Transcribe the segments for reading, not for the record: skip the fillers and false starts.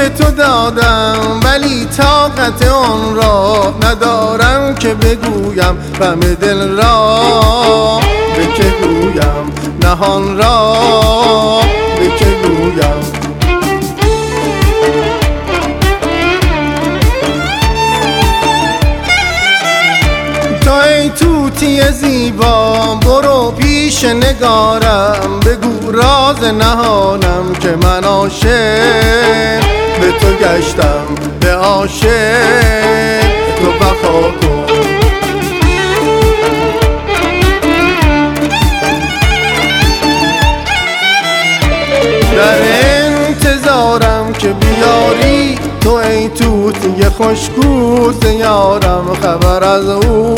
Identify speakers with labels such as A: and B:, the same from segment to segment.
A: به تو دادم ولی طاقت آن را ندارم که بگویم غم دل را به که گویم، نهان را به که گویم. تو ای طوطی زیبا برو پیش نگارم، بگو راز نهانم که من عاشق به تو گشتم، به عاشق تو وفا کن. در انتظارم که بیاری تو ای طوطی خوشگوز یارم خبر از او،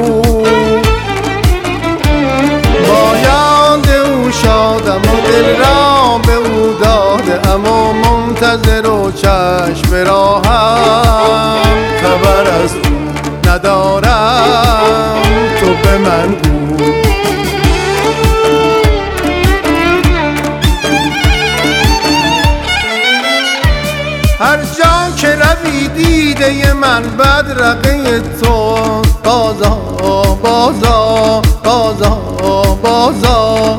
A: با یاد او شادم و دل را به او داده اما منتظر و چشم به راهم، خبر از او ندارم تو به من گو. هر جا که روی دیده من بدرقه تو، بازا بازا بازا بازا،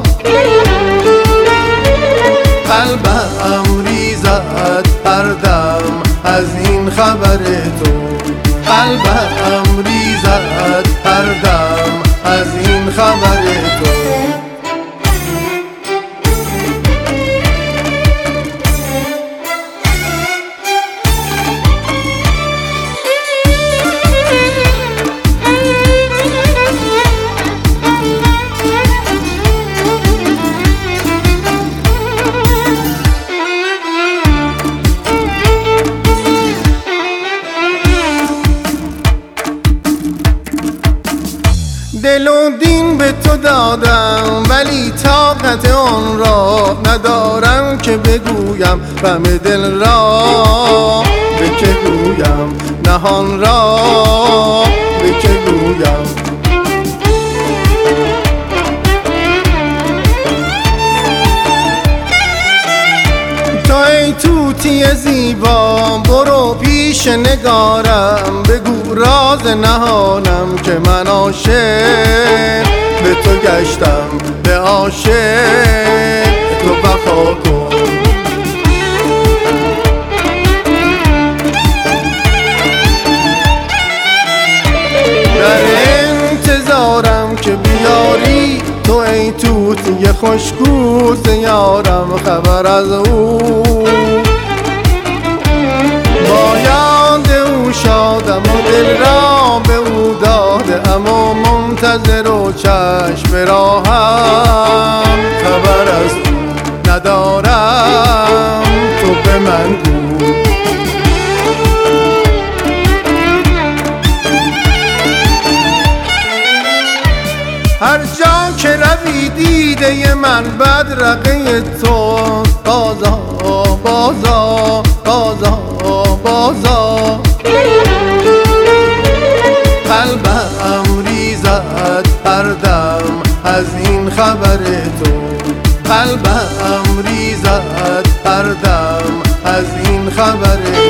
A: قلبم ریزد هر دم از این خبر تو، قلبم ریزد هر دم از این خبر تو. دل و دین به تو دادم ولی طاقت آن را ندارم که بگویم غم دل را به که گویم، نهان را به که گویم. تو ای طوطی زیبا برو پیش نگارم، بگو راز نهانم که من عاشق به تو گشتم، به عاشق تو وفا کن. در انتظارم که بیاری تو ای طوطی خوشگوز یارم خبر از او، با یاد او شادم و دل را به او داده اما منتظر و چشم به راهم، خبر از او ندارم تو به من گو. هر جا که روی دیده من بدرقه تو، بازا بازا بازا بازا، قلبم ریزد هر دم از این خبر تو، قلبم ریزد هر دم از این خبر تو.